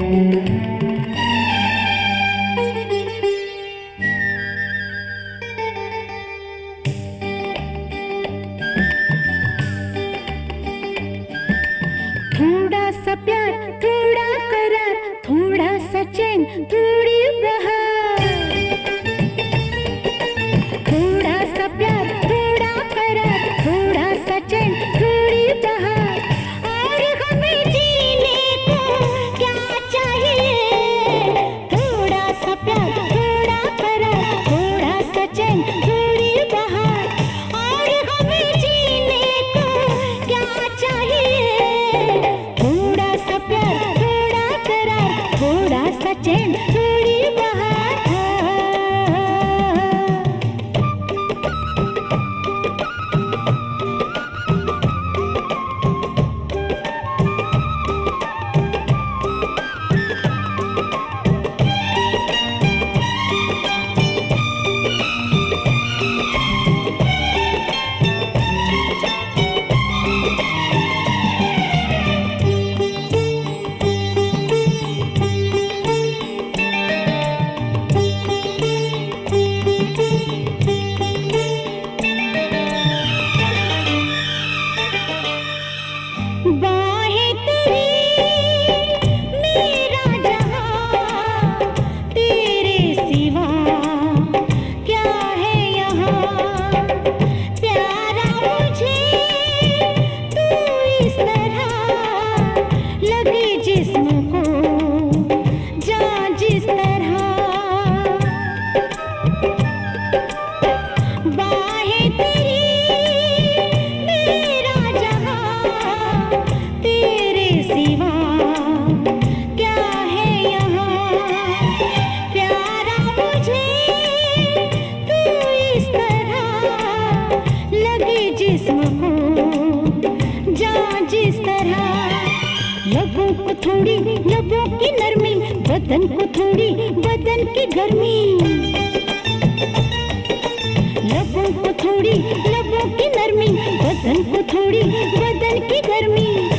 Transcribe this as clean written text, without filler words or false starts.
थोड़ा सा प्यार, थोड़ा करार, थोड़ा सा चैन, थोड़ी बहार। थोड़ा सा प्यार, थोड़ा करार, थोड़ा सा चैन, थोड़ी बहार। और हमें जीने को क्या चाहिए? थोड़ा सा प्यार, थोड़ा करार, थोड़ा सा चैन, थोड़ी बहार। और हमें जीने को क्या चाहिए? थोड़ा सा प्यार, थोड़ा करार, थोड़ा सा चैन, थोड़ी बहार। बाहें तेरी मेरा जहां, तेरे सिवा क्या है यहाँ? प्यारा मुझे तू इस तरह, लगे जिस्म को जान जिस तरह। बाहें तेरी मेरा जहां, तेरे सिवा क्या है यहाँ? प्यारा मुझे तू इस तरह, लगे जिस्म को जान जिस तरह। लबों को थोड़ी लबों की नरमी, बदन को थोड़ी बदन की गर्मी। लबों को थोड़ी लबों की नरमी, बदन को थोड़ी बदन की गर्मी।